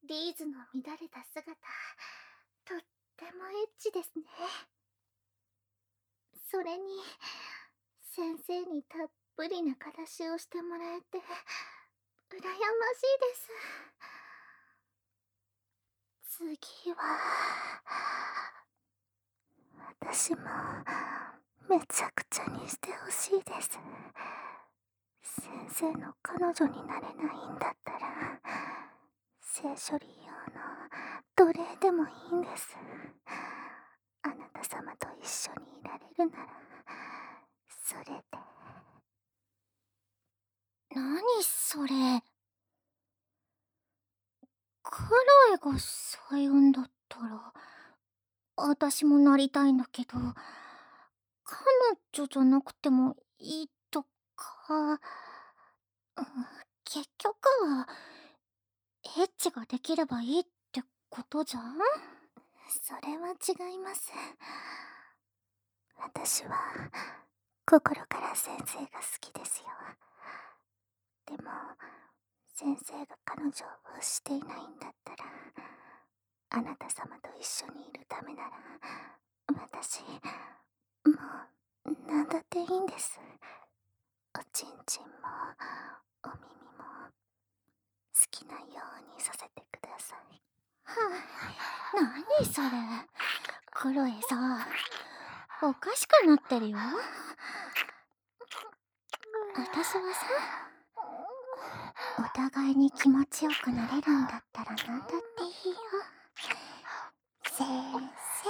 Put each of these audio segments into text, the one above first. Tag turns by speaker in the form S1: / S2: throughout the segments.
S1: リーズの乱れた姿、とってもエッチですね。それに、先生にたっぷりなからしをしてもらえて、羨ましいです。次は、私も、めちゃくちゃにしてほしいです。先生の彼女になれないんだったら、性処理用の奴隷でもいいんです。あなた様と一緒にいられるなら、それで。何それ。クロエがそう言うんだったら、私もなりたいんだけど、彼女じゃなくてもいいとか、結局は、エッチができればいいってことじゃん？それは違います。私は、心から先生が好きですよ。でも、先生が彼女を欲していないんだったら、あなた様と一緒にいるためなら、私、もう、なんだっていいんです。おちんちんも、お耳も、好きなようにさせてください。はぁ、何それ。クロエさ、おかしくなってるよ。私はさ、お互いに気持ちよくなれるんだったらなんだっていいよ。先生、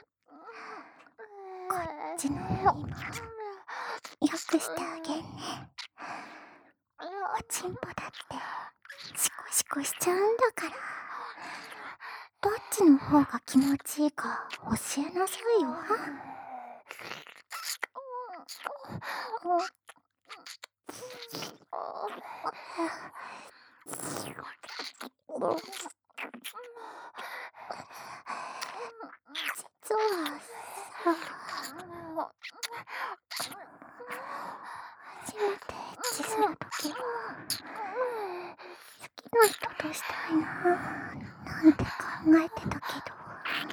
S1: こっちの耳もよくしてあげんね。おちんぽだってシコシコしちゃうんだから。どっちの方が気持ちいいか教えなさいよ。実はさ、初めてエッチするときは、好きな人としたいななんて考えてたけど、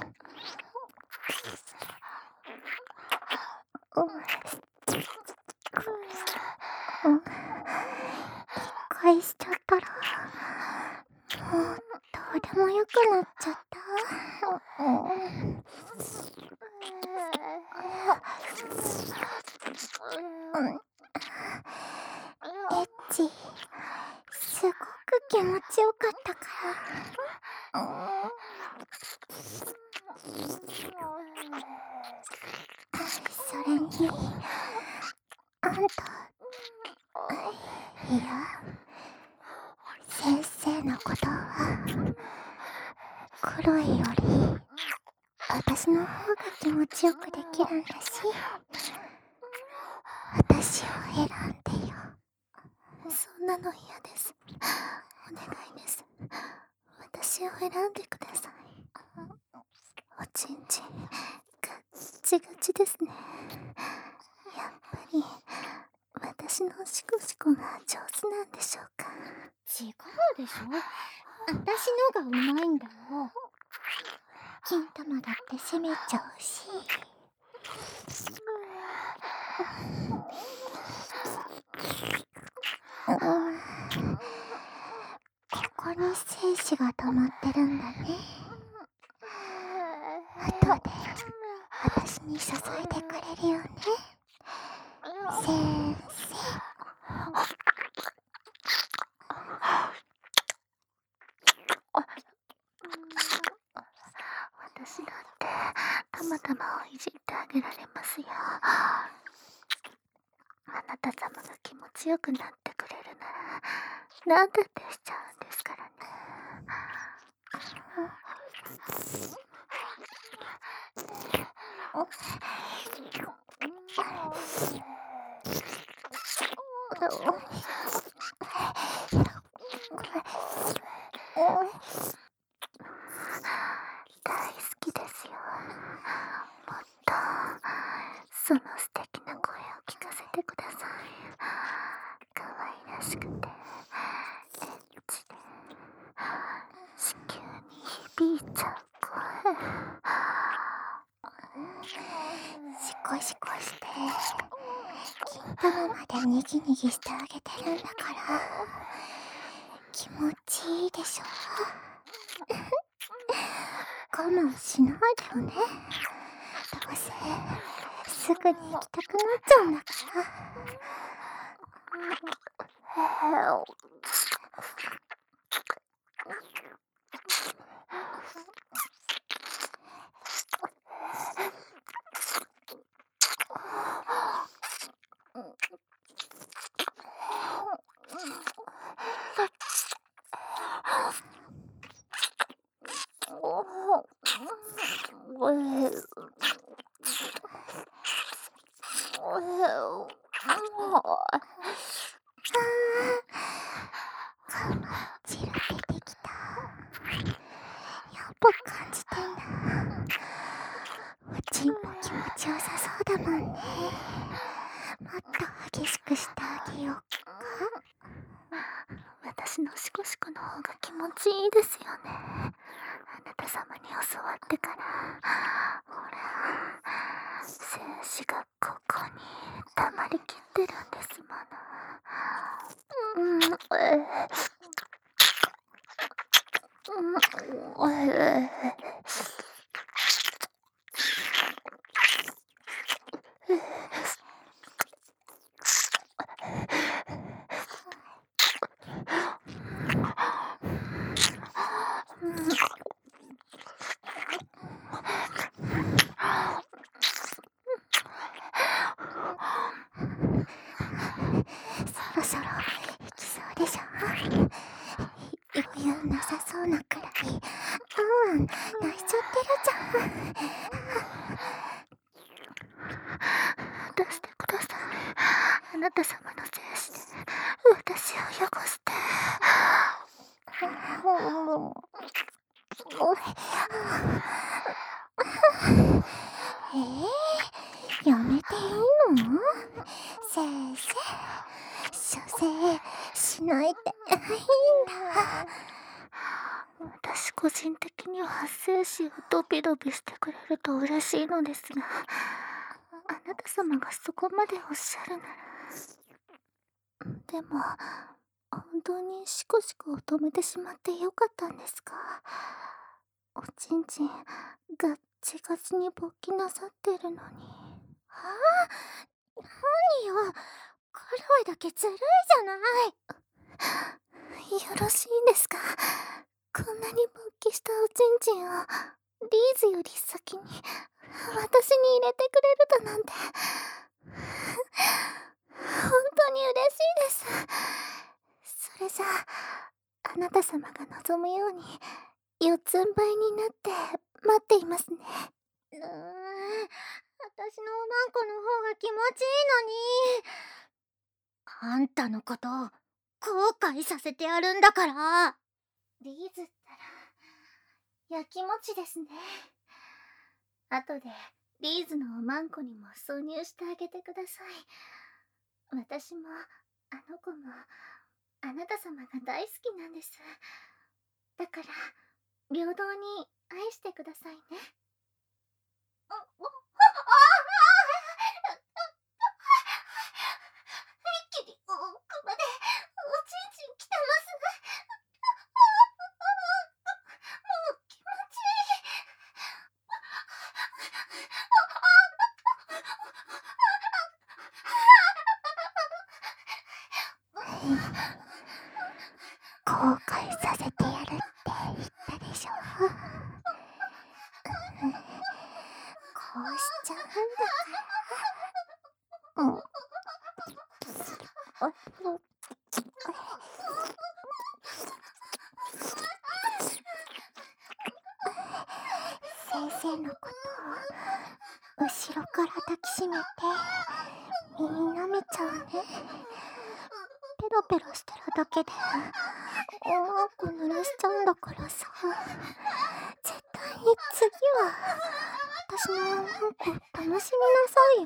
S1: 一回しちゃったら、もうどうでもよくなっちゃった。エッチ、すごく気持ちよかったから。それに、あんた、いや、先生のことは、クロエより、私の方が気持ちよくできるんだし、私を選んでよ。そんなの嫌です。お願いです。私を選んでください。おちんちん、ガッチガチですね。やっぱり、私のシコシコが上手なんでしょうか。違うでしょ。私のがうまいんだよ。金玉だって攻めちゃうし。ここに精子が溜まってるんだね。後で私に注いでくれるよね。先生。私だってたまたまをいじってあげられますよ。あなた様が気持ちよくなってくれるなら何だってしちゃうんですからね。大好きですよ。もっとその素敵な声を聞かせてください。可愛らしくてエッチで子宮リーちゃんシコシコして金玉までニギニギしてあげてるんだから気持ちいいでしょ。我慢しないでよね。どうせすぐに行きたくなっちゃうんだから。チル出てきた。やっぱ感じてんだ。おちんぽ気持ちよさそうだもんね。もっと激しくしてあげようか。私のシコシコの方が気持ちいいですよね。あなた様に教わってからほら精子がここに溜まりきってるんですもの。そろそろ行きそうでしょ。余裕なさそうなくらい泣いちゃってるじゃん。出してください。あなた様の精子で私を汚して。やめていいの？先生、射精しないでいいんだ。私個人的には精子をドビドビしてくれると嬉しいのですが、あなた様がそこまでおっしゃるなら。でも本当にシコシコを止めてしまってよかったんですか？おちんちんガッチガチに勃起なさってるのに。何よ、カロイだけずるいじゃない。よろしいんですか？こんなに勃起したおちんちんをリーズより先に私に入れてくれるだなんて本当に嬉しいです。それじゃあなた様が望むように四つん這いになって待っていますね。私のおまんこの方が気持ちいいのに。あんたのことを後悔させてやるんだから。リーズったらやきもちですね。後でリーズのおまんこにも挿入してあげてください。私もあの子もあなた様が大好きなんです。だから平等に愛してくださいね。一気に奥までおちんちんきてます。もう気持ちいい。後悔させてやるって言ったでしょ。こうしちゃうんだから。先生のことを後ろから抱きしめて耳舐めちゃうね。ペロペロしてるだけでおまんこ濡らしちゃうんだからさ。絶対に次は私のおまんこ楽しみなさいよ。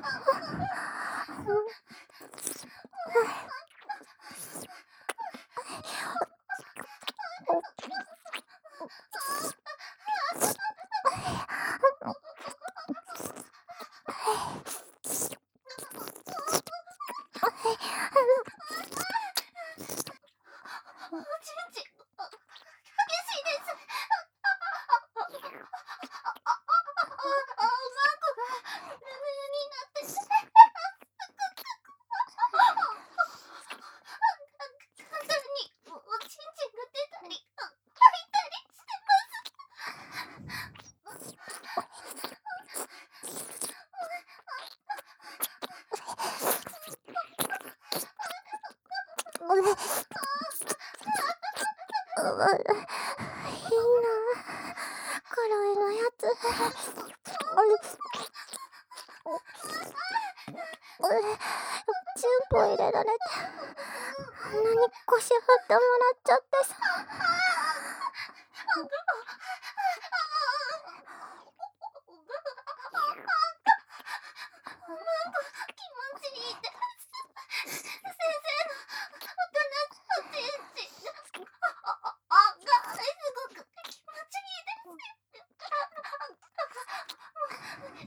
S1: クロエのやつ。チンポ入れられて、あんなに腰振ってもらっちゃってさ。
S2: 気持ちいいって先生の大人のチンチンがすごく気持ちいいです。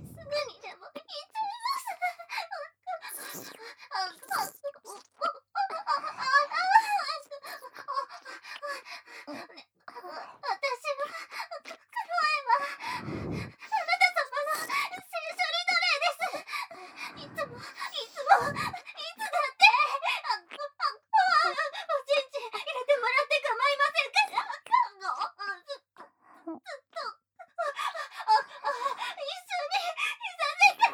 S2: すぐにでも行っちゃいます。私はクロエはあなた様の聖書リドレーです。いつもいつだっておちんちん入れてもらって構いませんからずっと一緒にいさせて。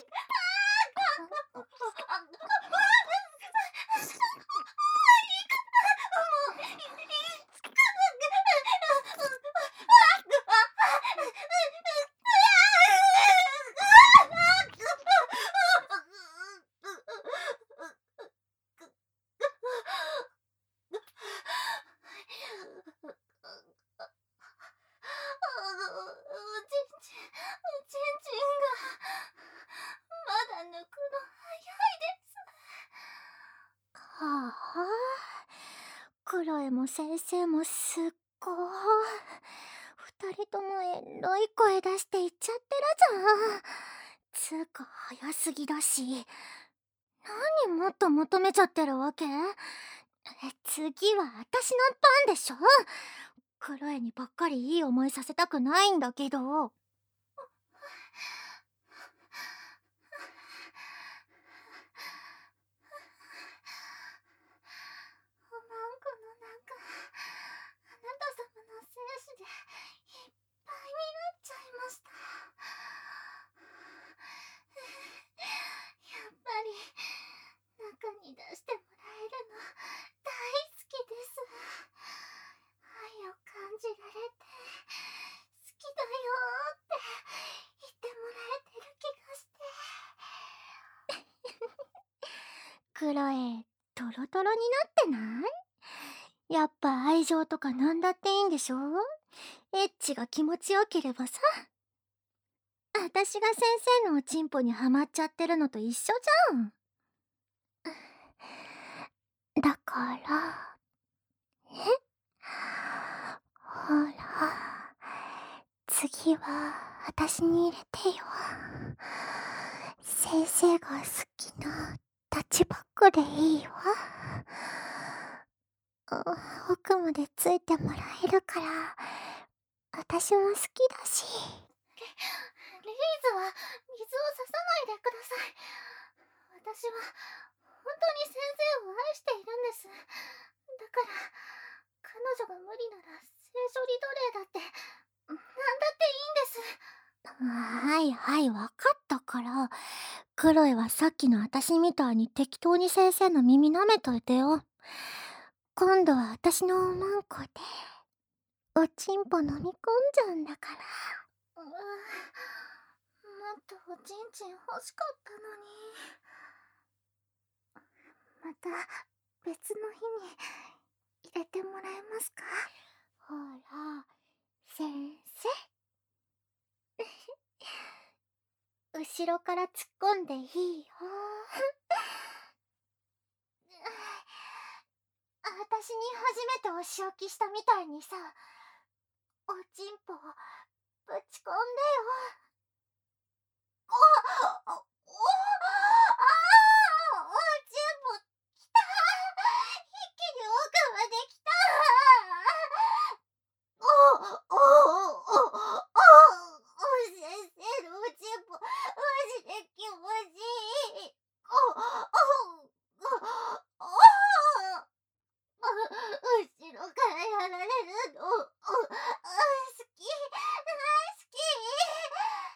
S2: おちんちんがまだ抜くの早いです。
S1: はあ、クロエも先生もすっごい。二人ともエロい声出して言っちゃってるじゃん。つうか早すぎだし。何もっと求めちゃってるわけ？次は私の番でしょ。クロエにばっかりいい思いさせたくないんだけど。
S2: あなた様の精子でいっぱいになっちゃいました。やっぱり中に出してもらえるの大好きです。愛を感じられて好きだよって言ってもらえてる気がして。
S1: クロエ、トロトロになってない？やっぱ愛情とかなんだっていいんでしょ？エッチが気持ちよければさ。私が先生のおちんぽにはまっちゃってるのと一緒じゃん。だから、ほら、次は私に入れてよ。先生が好きなタッチバックでいいわ。奥までついてもらえるから、私も好きだし。
S2: リーズは水を差さないでください。私は本当に先生を愛しているんです。だから彼女が無理なら聖書リドレーだってなんだっていいんです。
S1: はいはい、わかったから。クロエはさっきの私みたいに適当に先生の耳舐めといてよ。今度は私のおまんこで、おちんぽ飲み込んじゃうんだから。
S2: もっとおちんちん欲しかったのに。また別の日に入れてもらえますか？
S1: ほら、先生。後ろから突っ込んでいいよ。
S2: 私に初めてお仕置きしたみたいにさ、おちんぽをぶち込んでよ。おちんぽきた。一気に奥まで来た。先生のおちんぽマジで気持ちいい。後ろからやられるの好き、大好き。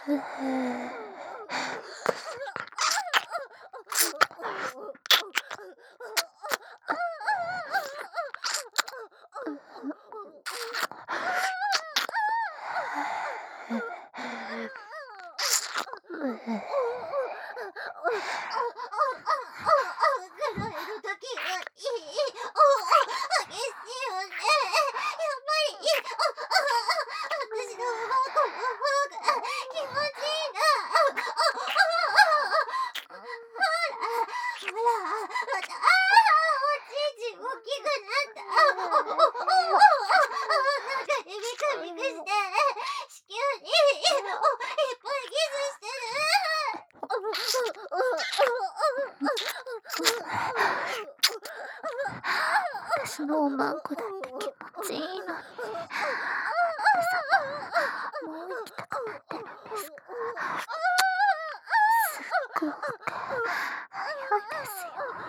S2: の時はいい。激しいよね。やっぱりいい。私のこの方が気持ちいいな。ほら、また、おちんちん大きくなった。なんかビクビクして、子宮にいっぱいキスしてる。
S1: 私のおまんこだって気持ちいいのに、あなた様、もう行きたくなってるんですか？すっごく早いですよ。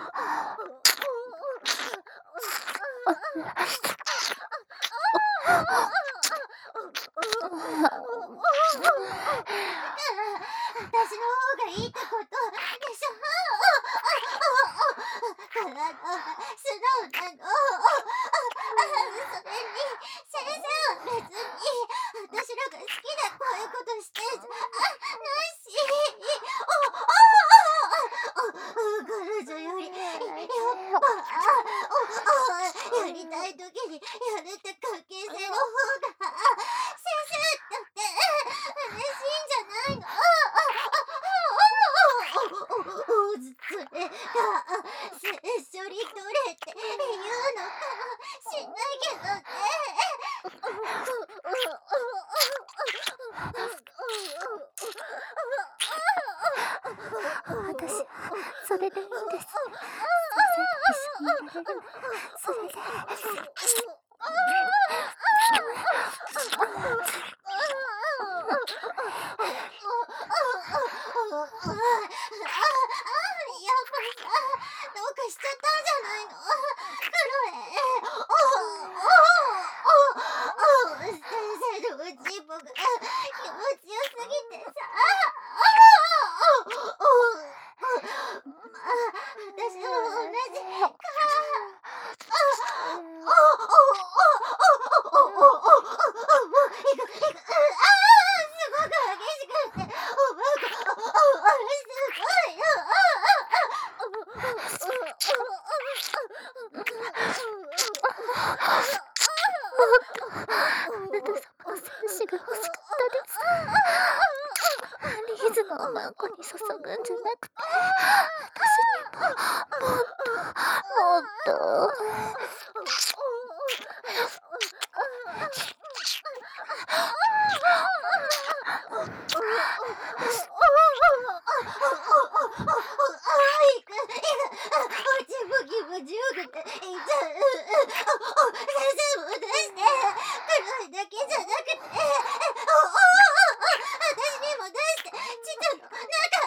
S2: 私の方がいいってことでしょ。体が素直なの。それに先生は別に私らが好きでこういうことしてんじゃないし。彼女よりやっぱやりたい時にやるって関係性の方が先生だって嬉しいんじゃないの。それがセッショリトレって言うのかもしんないけどね。
S1: 私はそれでいいんです。先生と一緒にいられるならそれで。
S2: やっぱりさ、どうかしちゃったんじゃないの？クロエ。先生のおちんぽが気持ちよすぎてさ。私も同じか。すごく激しくって、おばあが、すごいよ。
S1: あなた様の精子が欲しかったです。リーズのおまんこに注ぐんじゃなくて、私にももっと。
S2: おちんぽ気持ちよくて、先生も出して、黒いだけじゃなくて、私にも出して、ちっちゃの中、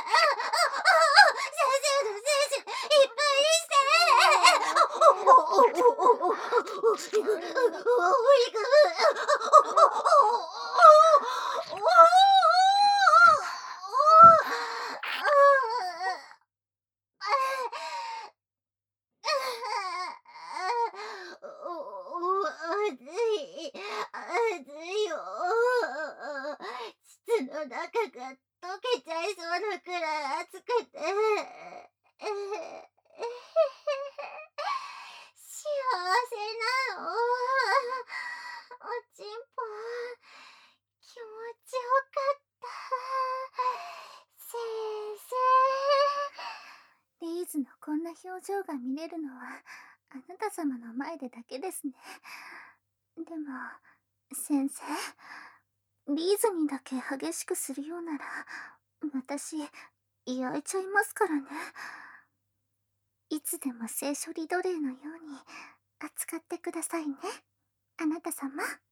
S2: 先生の精子いっぱいにして。熱いよ。膣の中が溶けちゃいそうなくらい熱くて。幸せなの。おちんぽ気持ちよかった。先生。リーズのこんな表情が見れるのはあなた様の前でだけですね。でも先生、リーズにだけ激しくするようなら私焼いちゃいますからね。いつでも性処理奴隷のように扱ってくださいね、あなた様。